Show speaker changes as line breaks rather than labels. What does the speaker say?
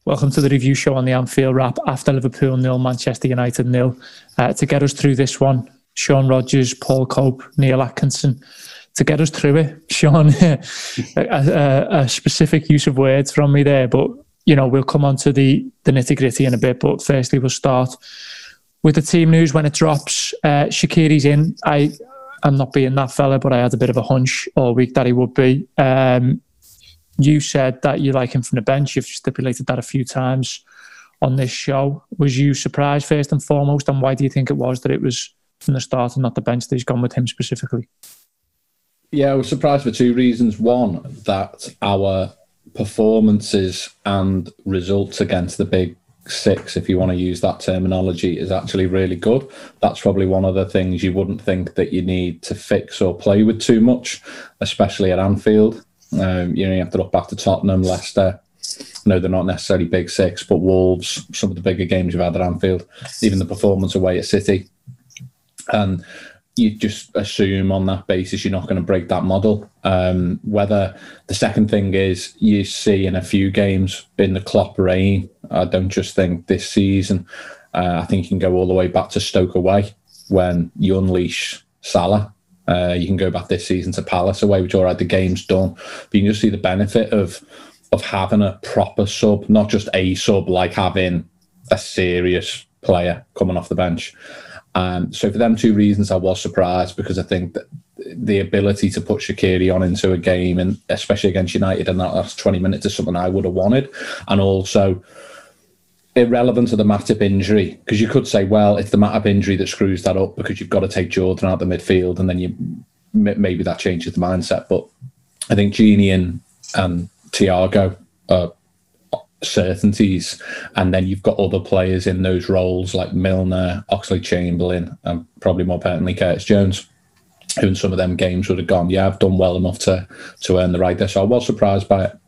Welcome to the review show on the Anfield Wrap after Liverpool 0, Manchester United 0. To get us through this one, Sean Rogers, Paul Cope, Neil Atkinson. To get us through it, Sean, a specific use of words from me there, but we'll come on to the nitty-gritty in a bit. But firstly, we'll start with the team news when it drops. Shaqiri's in. I'm not being that fella, but I had a bit of a hunch all week that he would be. You said that you like him from the bench. You've stipulated that a few times on this show. Was you surprised first and foremost, and why do you think it was that it was from the start and not the bench that he's gone with him specifically?
Yeah, I was surprised for two reasons. One, that our performances and results against the big six, if you want to use that terminology, is actually really good. That's probably one of the things you wouldn't think that you need to fix or play with too much, especially at Anfield. You have to look back to Tottenham, Leicester. No, they're not necessarily big six, but Wolves, some of the bigger games you've had at Anfield, even the performance away at City. And you just assume on that basis you're not going to break that model. Whether the second thing is you see in a few games in the Klopp reign, I don't just think this season, I think you can go all the way back to Stoke away when you unleash Salah. You can go back this season to Palace away, which already the game's done. But you can just see the benefit of having a proper sub, not just a sub, like having a serious player coming off the bench. So for them two reasons, I was surprised, because I think that the ability to put Shaqiri on into a game, and especially against United in that last 20 minutes, is something I would have wanted. And also, irrelevant to the Matip injury, because you could say, well, it's the Matip injury that screws that up because you've got to take Jordan out the midfield, and then maybe that changes the mindset. But I think Gini and Thiago are certainties, and then you've got other players in those roles like Milner, Oxlade-Chamberlain, and probably more pertinently Curtis Jones, who in some of them games would have gone, yeah, I've done well enough to earn the right there. So I was surprised by it.